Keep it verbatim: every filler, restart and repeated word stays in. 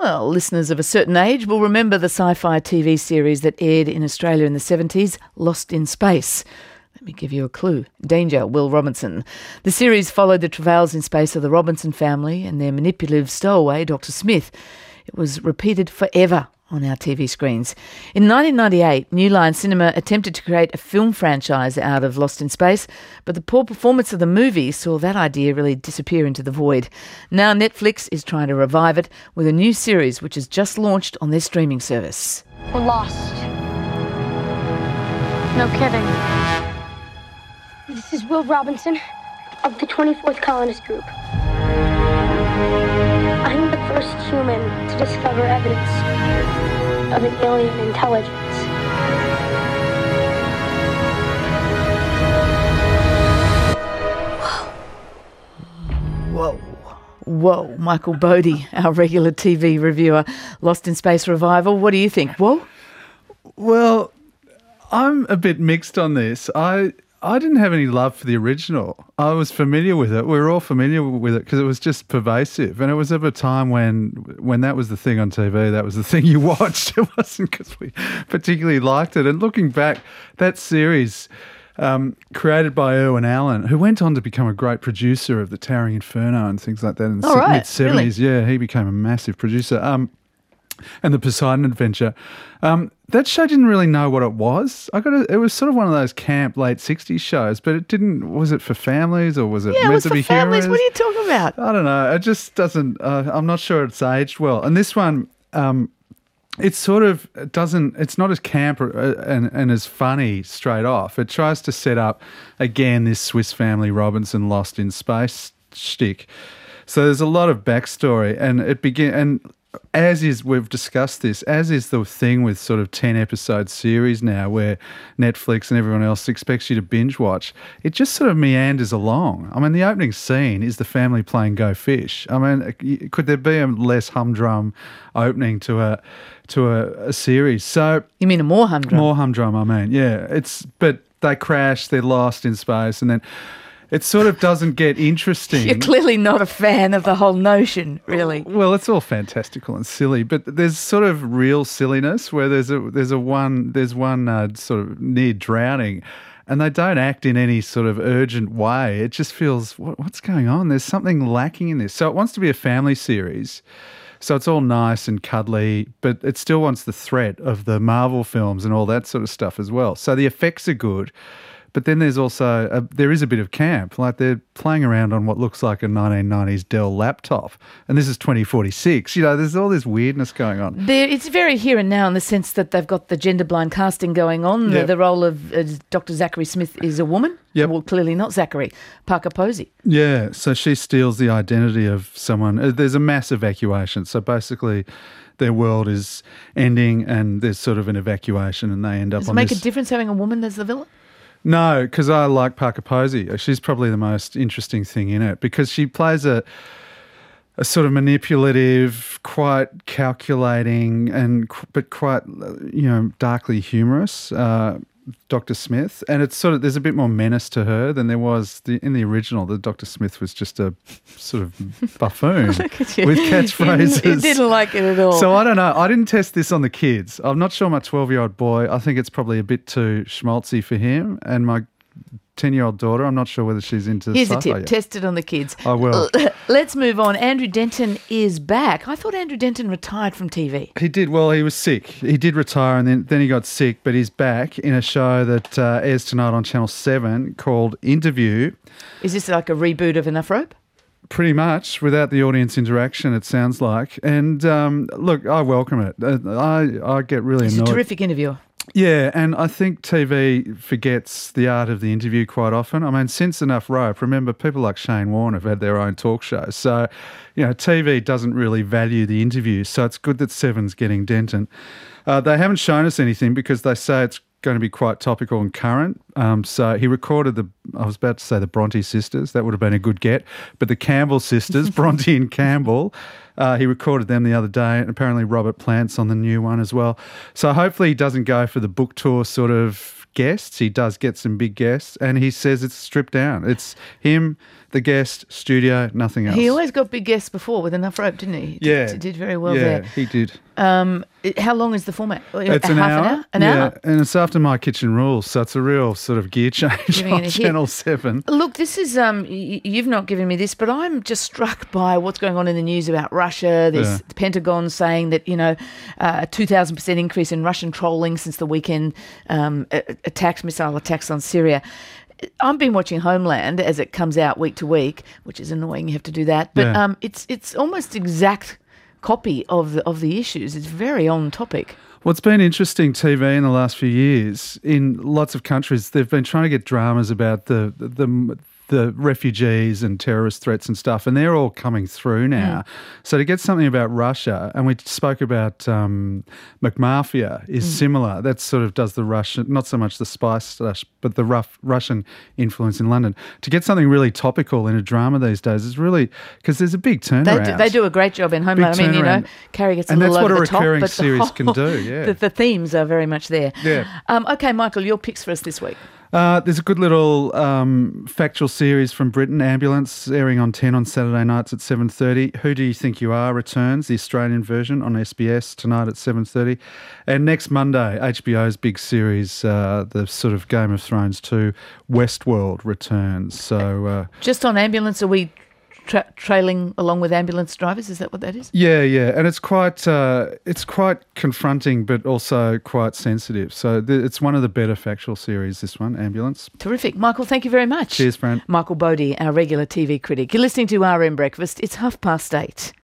Well, listeners of a certain age will remember the sci-fi T V series that aired in Australia in the seventies, Lost in Space. Let me give you a clue. Danger, Will Robinson. The series followed the travails in space of the Robinson family and their manipulative stowaway, Doctor Smith. It was repeated forever on our T V screens. In nineteen ninety-eight, New Line Cinema attempted to create a film franchise out of Lost in Space, but the poor performance of the movie saw that idea really disappear into the void. Now Netflix is trying to revive it with a new series which has just launched on their streaming service. We're lost. No kidding. This is Will Robinson of the twenty-fourth Colonist Group. I'm the first human to discover evidence of an alien intelligence. Whoa. Whoa. Michael Bodie, our regular T V reviewer. Lost in Space revival. What do you think? Whoa? Well, I'm a bit mixed on this. I I didn't have any love for the original. I was familiar with it. We were all familiar with it because it was just pervasive. And it was of a time when when that was the thing on T V, that was the thing you watched. It wasn't because we particularly liked it. And looking back, that series, um, created by Irwin Allen, who went on to become a great producer of The Towering Inferno and things like that in the oh, right. mid-seventies. Really? Yeah, he became a massive producer. Um, and the Poseidon Adventure. Um, that show didn't really know what it was. I got a, it was sort of one of those camp late sixties shows, but it didn't. Was it for families or was it yeah, meant it was to for be families. humorous? What are you talking about? I don't know. It just doesn't. Uh, I'm not sure it's aged well. And this one, um, it's sort of it doesn't. It's not as camp or, uh, and and as funny straight off. It tries to set up again this Swiss Family Robinson Lost in Space shtick. So there's a lot of backstory, and it begin and. As is, we've discussed this, as is the thing with sort of ten episode series now where Netflix and everyone else expects you to binge watch, it just sort of meanders along. I mean, the opening scene is the family playing Go Fish. I mean, could there be a less humdrum opening to a to a, a series? So You mean a more humdrum? More humdrum, I mean, yeah. It's but they crash, they're lost in space, and then it sort of doesn't get interesting. You're clearly not a fan of the whole notion, really. Well, it's all fantastical and silly, but there's sort of real silliness where there's a there's a one there's one uh, sort of near drowning, and they don't act in any sort of urgent way. It just feels what, what's going on? There's something lacking in this. So it wants to be a family series. So it's all nice and cuddly, but it still wants the threat of the Marvel films and all that sort of stuff as well. So the effects are good. But then there's also, a, there is a bit of camp. Like they're playing around on what looks like a nineteen nineties Dell laptop. And this is twenty forty-six. You know, there's all this weirdness going on. There, it's very here and now in the sense that they've got the gender-blind casting going on. Yep. The, the role of uh, Doctor Zachary Smith is a woman. Yep. Well, clearly not Zachary. Parker Posey. Yeah, so she steals the identity of someone. Uh, There's a mass evacuation. So basically their world is ending and there's sort of an evacuation and they end up Does on it make this... a difference having a woman as the villain? No, because I like Parker Posey. She's probably the most interesting thing in it because she plays a a sort of manipulative, quite calculating, and but quite you know darkly humorous uh, Doctor Smith, and it's sort of there's a bit more menace to her than there was the, in the original. The Doctor Smith was just a sort of buffoon with catchphrases. You didn't like it at all. So I don't know. I didn't test this on the kids. I'm not sure my twelve-year-old boy. I think it's probably a bit too schmaltzy for him, and my ten-year-old daughter, I'm not sure whether she's into Here's a sci-fi tip, yet. test it on the kids. I will. Let's move on. Andrew Denton is back. I thought Andrew Denton retired from T V. He did. Well, he was sick. He did retire and then, then he got sick, but he's back in a show that uh, airs tonight on Channel seven called Interview. Is this like a reboot of Enough Rope? Pretty much, without the audience interaction, it sounds like. And um, look, I welcome it. Uh, I, I get really He's annoyed. a terrific interviewer. Yeah, and I think T V forgets the art of the interview quite often. I mean, since Enough Rope, remember, people like Shane Warne have had their own talk shows. So, you know, T V doesn't really value the interview. So it's good that Seven's getting Denton. Uh, they haven't shown us anything because they say it's going to be quite topical and current. Um, so he recorded the, I was about to say the Bronte sisters. That would have been a good get. But the Campbell sisters, Bronte and Campbell, uh, he recorded them the other day. And apparently Robert Plant's on the new one as well. So hopefully he doesn't go for the book tour sort of guests. He does get some big guests, and he says it's stripped down. It's him, the guest, studio, nothing else. He always got big guests before with enough rope, didn't he? He yeah. Did, did very well yeah, there. he did. Um, it- how long is the format? It's Half an hour. An hour? An yeah, hour? and it's after My Kitchen Rules, so it's a real sort of gear change Giving on it a hit. Channel seven. Look, this is, um, y- you've not given me this, but I'm just struck by what's going on in the news about Russia. There's Yeah. the Pentagon saying that, you know, uh, a two thousand percent increase in Russian trolling since the weekend um, a- attacks, missile attacks on Syria. I've been watching Homeland as it comes out week to week, which is annoying. You have to do that, but Yeah. um, it's it's almost exact copy of the of the issues. It's very on topic. What's been interesting T V in the last few years, in lots of countries, they've been trying to get dramas about the the, the refugees and terrorist threats and stuff, and they're all coming through now. Mm. So to get something about Russia, and we spoke about um, McMafia, is mm. similar. That sort of does the Russian, not so much the spice stuff, but the rough Russian influence in London. To get something really topical in a drama these days is really, because there's a big turnaround. They do, they do a great job in Homeland. I mean, you know, Carrie gets a and little that's what over a the top, recurring but series the whole, can do. Yeah, the, the themes are very much there. Yeah. Um, okay, Michael, your picks for us this week. Uh, there's a good little um, factual series from Britain, Ambulance, airing on ten on Saturday nights at seven thirty. Who Do You Think You Are returns, the Australian version on S B S tonight at seven thirty. And next Monday, H B O's big series, uh, the sort of Game of Thrones two, Westworld returns. So uh, just on Ambulance, are we tra- trailing along with ambulance drivers? Is that what that is? Yeah, yeah, and it's quite uh, it's quite confronting, but also quite sensitive. So th- it's one of the better factual series. This one, Ambulance. Terrific, Michael. Thank you very much. Cheers, friend. Michael Bodie, our regular T V critic. You're listening to R M Breakfast. It's half past eight.